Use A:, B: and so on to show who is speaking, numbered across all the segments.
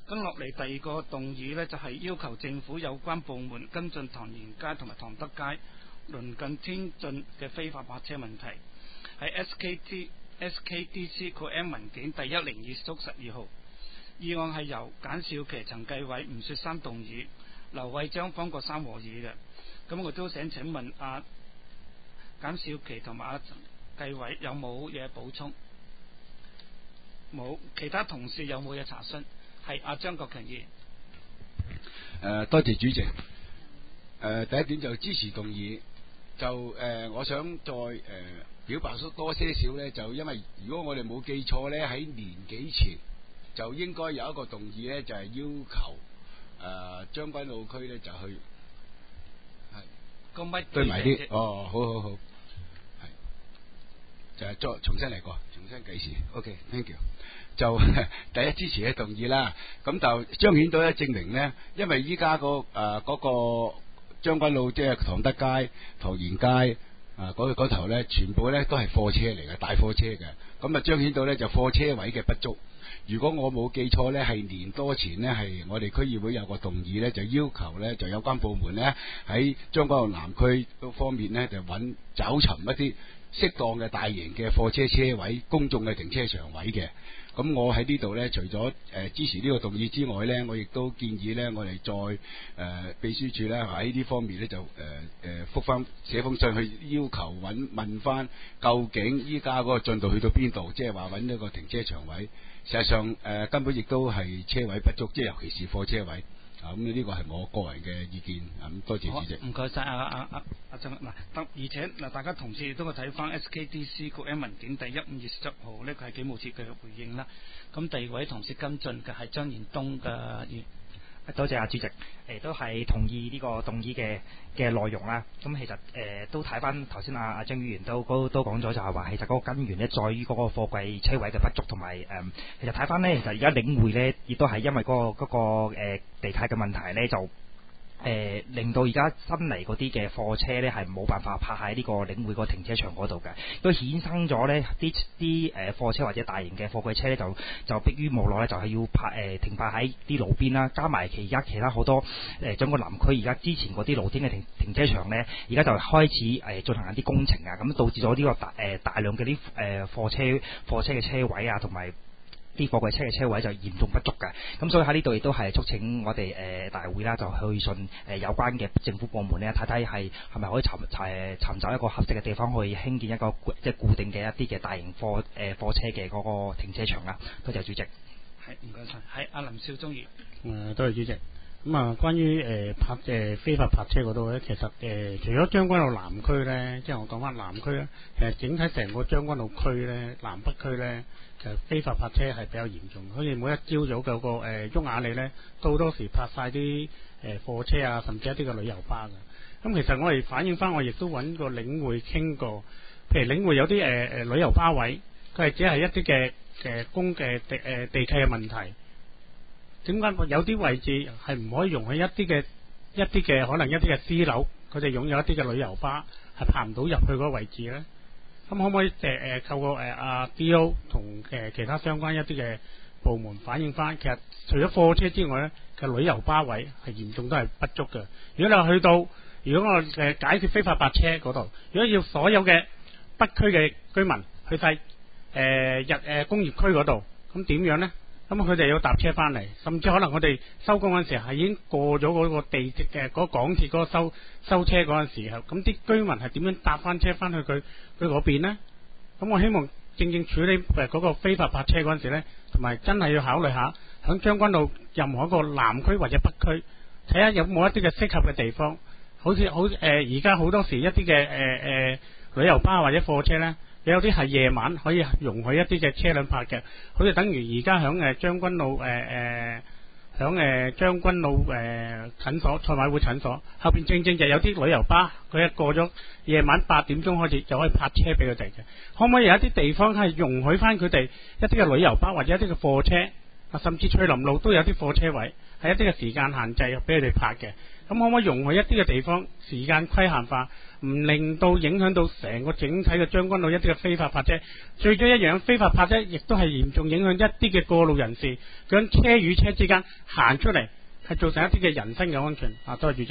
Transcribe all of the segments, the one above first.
A: 跟落嚟第二個動議呢，就係要求政府有關部門跟進唐賢街同埋唐德街鄰近天晉嘅非法泊車問題。喺 SKDC 括 M 文件第102/12號，議案係由簡少琪、陳繼偉、吳雪山動議，劉慧章、方國珊和議嘅。咁我都想請問簡少琪同埋陳繼偉有冇嘢補充？冇。其他同事有冇嘢查詢？係張國強議員。
B: 多謝主席。第一點就支持動議。我想再表白多些少呢，就因為如果我哋冇記錯呢，喺年幾前就應該有一個動議呢，就係要求將軍澳區呢就去
A: 個咪
B: 對埋啲。好，係就係再重新嚟過，重新計時。OK，thank you。就第一支持嘅動議啦，咁就彰顯到咧，證明呢，因為依家嗰個將軍澳即係唐德街、唐賢街嗰頭呢，全部呢都係貨車嚟嘅，大貨車嘅，咁啊彰顯到呢，就貨車位嘅不足。如果我冇記錯呢，係年多前呢，係我哋區議會有個動議呢，就要求呢，就有關部門呢，喺將軍澳南區方面呢，就找尋一啲適當嘅大型嘅貨車車位、公眾嘅停車場位嘅。咁我喺呢度呢，除咗支持呢個動議之外呢，我亦都建議呢，我哋再秘書處呢，喺呢方面呢，就覆翻寫封信去要求問翻究竟依家嗰個進度去到邊度，即係話揾一個停車場位。實際上根本亦都係車位不足，即係尤其是貨車位。咁呢個係我個人嘅意見。多謝主席。
A: 唔該晒曾嗱，而且嗱，大家同事亦都會睇翻 SKDC 括 M 文件第152/10號呢，佢係幾務切嘅回應啦。咁第二位同事跟進嘅係張延東嘅議員。
C: 多謝主席，都係同意呢個動議嘅內容啦。咁其實都睇翻頭先張議員都講咗，就係話其實嗰個根源呢，在於嗰個貨櫃車位嘅不足，同埋其實睇翻呢，其實而家領匯呢，亦都係因為嗰個地契嘅問題呢，就令到而家新嚟嗰啲嘅貨車呢，係冇辦法泊喺呢個領匯個停車場嗰度嘅，都衍生咗呢啲貨車或者大型嘅貨櫃車呢，就迫於無奈呢，就係要停泊喺啲路邊啦。加埋而家其他好多整個南區而家之前嗰啲露天嘅停車場呢，而家就開始進行一啲工程啊，咁導致咗呢個大量嘅啲貨車嘅車位啊，同埋啲貨櫃車嘅車位就嚴重不足嘅。咁所以喺呢度亦都係促請我哋大會啦，就去信有關嘅政府部門呢，睇睇係咪可以尋找一個合適嘅地方去興建一個即係固定嘅一啲嘅大型貨車嘅嗰個停車場啦。多謝主席。
A: 係，唔該晒。係林少忠議員。
D: 多謝主席。咁關於非法泊車嗰度咧，其實除咗將軍澳南區咧，即係我講翻南區咧，其實整體成個將軍澳區咧，南北區咧，其實非法泊車係比較嚴重。好似每一朝早嘅個沃雅利咧，都好多時泊晒啲貨車啊，甚至一啲嘅旅遊巴㗎。咁其實我哋反映翻，我亦都揾個領匯傾過，譬如領匯有啲旅遊巴位，佢係只係一啲嘅公嘅地契嘅問題。點解有啲位置係唔可以容許一啲嘅可能一啲嘅私樓，佢哋擁有一啲嘅旅遊巴係泊唔到入去嗰個位置咧？咁可唔可以透過D.O. 同其他相關一啲嘅部門反映翻？其實除咗貨車之外咧，其實旅遊巴位係嚴重都係不足嘅。如果你話去到，如果我解決非法泊車嗰度，如果要所有嘅北區嘅居民去晒工業區嗰度，咁點樣咧？咁佢哋要搭車翻嚟，甚至可能我哋收工嗰陣時係已經過咗嗰個地嘅嗰個港鐵嗰個收車嗰陣時候，咁啲居民係點樣搭翻車翻去佢嗰邊呢？咁我希望正處理嗰個非法泊車嗰陣時呢，同埋真係要考慮下響將軍澳任何一個南區或者北區，睇下有冇一啲嘅適合嘅地方，好似而家好多時一啲嘅旅遊巴或者貨車呢。有啲係夜晚可以容許一啲嘅車輛泊嘅，好似等於而家響將軍澳將軍澳診所賽馬會診所後邊正就有啲旅遊巴，佢一過咗夜晚8點鐘開始就可以泊車俾佢哋嘅。可唔可以有一啲地方係容許翻佢哋一啲嘅旅遊巴或者一啲嘅貨車甚至翠林路都有啲貨車位，係一啲嘅時間限制俾佢哋泊嘅。咁可唔可以容許一啲嘅地方時間規限化，唔令到影響到成個整體嘅將軍澳一啲嘅非法泊車？最終一樣非法泊車，亦都係嚴重影響一啲嘅過路人士，將車與車之間行出嚟，係造成一啲嘅人身嘅安全。多謝主席。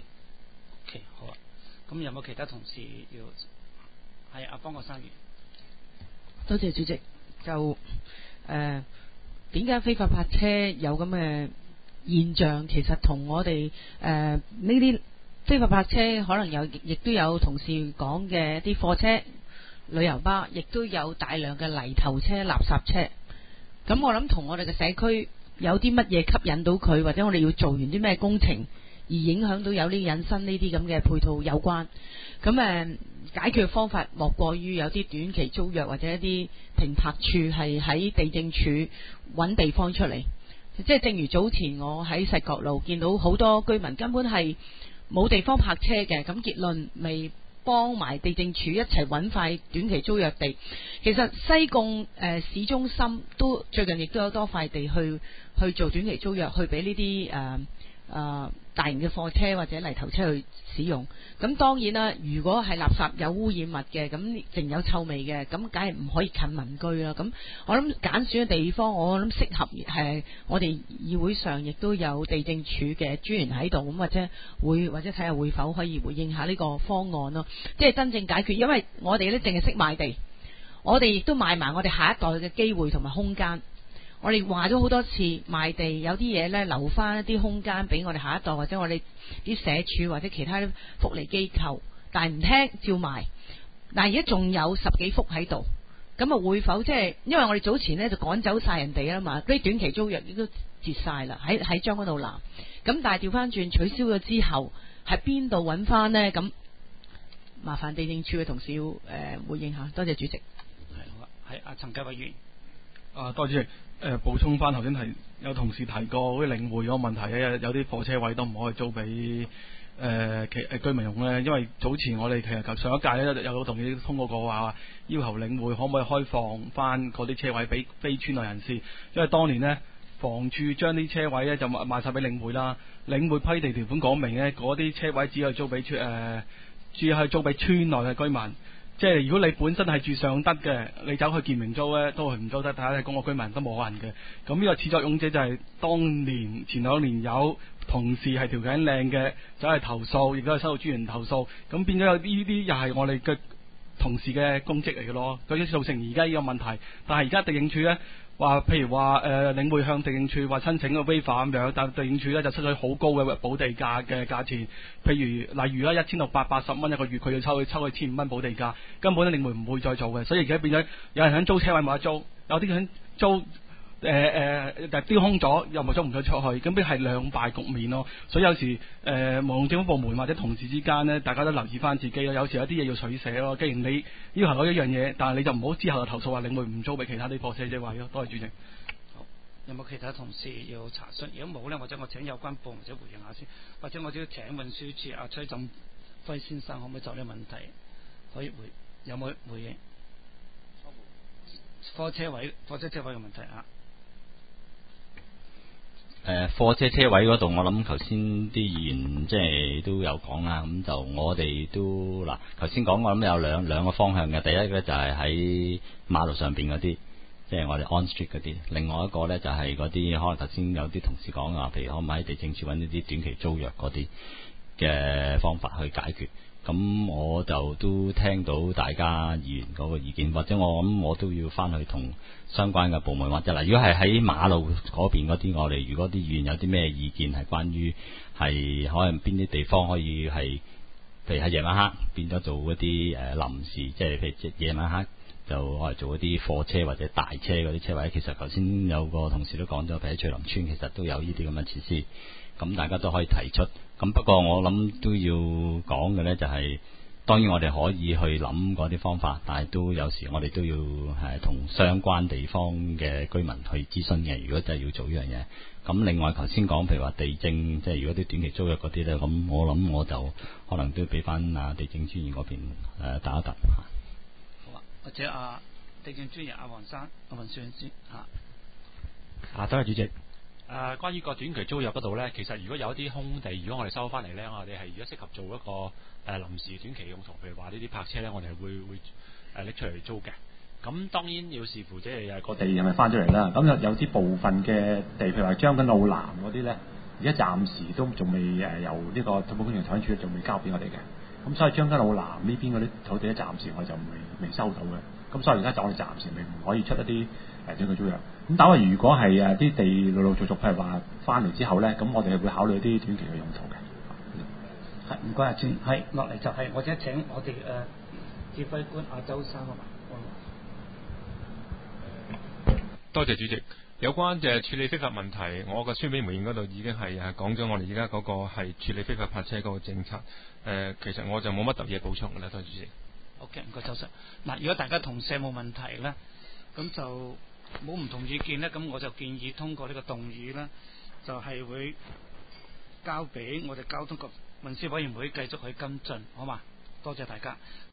A: OK， 好啊。咁有冇其他同事要？係阿方國生員。
E: 多謝主席。就點解非法泊車有咁嘅現象？其實同我哋呢啲非法泊車可能亦都有同事講嘅一啲貨車、旅遊巴，亦都有大量嘅泥頭車、垃圾車。咁我諗同我哋嘅社區有啲乜嘢吸引到佢，或者我哋要做完啲咩工程而影響到有呢引申呢啲咁嘅配套有關。咁解決方法莫過於有啲短期租約或者一啲停泊處係喺地政處揾地方出嚟。即係正如早前我喺石角路見到好多居民根本係冇地方泊車嘅，咁結論未幫埋地政處一齊揾塊短期租約地。其實西貢市中心都最近亦都有多塊地去做短期租約，去俾呢啲大型嘅貨車或者泥頭車去使用。咁當然啦，如果係垃圾有污染物嘅，咁淨有臭味嘅，咁梗係唔可以近民居啦。咁我諗揀選嘅地方，我諗適合我哋議會上亦都有地政處嘅專員喺度，咁或者睇下會否可以回應下呢個方案咯。即係真正解決，因為我哋咧淨係識賣地，我哋亦都賣埋我哋下一代嘅機會同埋空間。我哋話咗好多次賣地，有啲嘢呢留翻一啲空間俾我哋下一代，或者我哋啲社署或者其他福利機構，但係唔聽照賣。但係而家仲有10幾幅喺度，咁會否即係因為我哋早前呢就趕走晒人哋啦嘛，啲短期租約亦都截晒啦，喺將軍澳南。咁但係調翻轉取消咗之後，喺邊度揾翻呢？咁麻煩地政處嘅同事要回應下。多謝主席。
A: 係好啊，係阿陳繼偉議員。
F: 多謝主席。補充翻頭先有同事提過嗰啲領匯嗰個問題咧，有啲貨車位都唔可以租俾居民用咧，因為早前我哋其實上一屆咧有同意通過過話，要求領匯可唔可以開放翻嗰啲車位俾非村內人士，因為當年呢，房署將啲車位咧就賣晒俾領匯啦，領匯批地條款講明咧，嗰啲車位只可以租俾村內嘅居民。即係如果你本身係住上德嘅，你走去建明租咧，都係唔租得，睇下公屋居民都冇可能嘅。咁呢個始作俑者就係當年前2年有同事係條件靚嘅，走去投訴，亦都係收到專員投訴，咁變咗有呢啲又係我哋嘅同事嘅功績嚟嘅咯，所以造成而家呢個問題。但係而家地政處咧話，譬如話領匯向地政處話申請個 waiver 咁樣，但地政處咧就出咗好高嘅補地價嘅價錢，譬如例如啦1680蚊一個月，佢要抽佢1500蚊補地價，根本領匯唔會再做嘅，所以而家變咗有人想租車位冇得租，有啲想租丟空咗又冇租唔到出去，咁邊係兩敗局面咯。所以有時無論政府部門或者同事之間呢，大家都留意翻自己咯。有時有啲嘢要取捨咯。既然你要求嗰一樣嘢，但係你就唔好之後就投訴話領匯唔租俾其他啲貨車車位咯。多謝主席。
A: 好，有冇其他同事要查詢？如果冇呢，或者我請有關部門者回應下先，或者我都要請運輸處阿崔振輝先生可唔可以就呢個問題可以有冇回應？貨車車位嘅問題啊？
G: 貨車車位嗰度，我諗頭先啲議員即係都有講啦，咁就我哋都嗱頭先講，我諗有兩個方向嘅。第一個就係喺馬路上邊嗰啲，即係我哋 on street 嗰啲；另外一個咧就係嗰啲可能頭先有啲同事講啊，譬如可唔可以喺地政處揾一啲短期租約嗰啲嘅方法去解決。咁我就都聽到大家議員嗰個意見，或者我諗我都要翻去同相關嘅部門，或者嗱，如果係喺馬路嗰邊嗰啲，我哋如果啲議員有啲咩意見係關於係可能邊啲地方可以係，譬如喺夜晚黑變咗做一啲臨時，即係譬如夜晚黑就我嚟做一啲貨車或者大車嗰啲車位。其實頭先有個同事都講咗，譬如喺翠林村其實都有呢啲咁嘅設施，咁大家都可以提出。咁不過我諗都要講嘅呢，就係當然我哋可以去諗嗰啲方法，但係都有時我哋都要同相關地方嘅居民去諮詢嘅。如果真係要做呢樣嘢，咁另外頭先講譬如話地政，即係如果啲短期租約嗰啲呢，咁我諗我就可能都要俾翻地政專員嗰邊打一打。
A: 好啊，或者地政專員阿黃生、阿文算先嚇。
H: 多謝主席。關於個短期租約嗰度呢，其實如果有一啲空地，如果我哋收翻嚟呢，我哋係如果適合做一個臨時短期用途，譬如話呢啲泊車呢，我哋係會拎出嚟租嘅。咁當然要視乎即係個
I: 地係咪翻咗嚟啦？咁有啲部分嘅地，譬如話將軍澳南嗰啲呢，而家暫時都仲未由呢個土木工程署仲未交俾我哋嘅。咁所以將軍澳南呢邊嗰啲土地咧，暫時我就未收到嘅。咁所以而家就我哋暫時唔可以出一啲短期租約。咁但係如果係啲地陸陸續續譬如話翻嚟之後咧，咁我哋係會考慮一啲短期嘅用途嘅。
A: 係唔該阿尊，係落嚟就係我哋請我哋指揮官阿周生啊嘛。
J: 多謝主席。有關處理非法問題，我嘅書面回應嗰度已經係講咗我哋而家嗰個係處理非法泊車嗰個政策。其實我就冇乜特別補充嘅啦，多謝主席。
A: OK， 唔該周生。嗱，如果大家同社冇問題咧，咁就冇唔同意見咧，咁我就建議通過呢個動議咧，就係會交俾我哋交通及運輸委員會繼續去跟進，好嘛？多謝大家。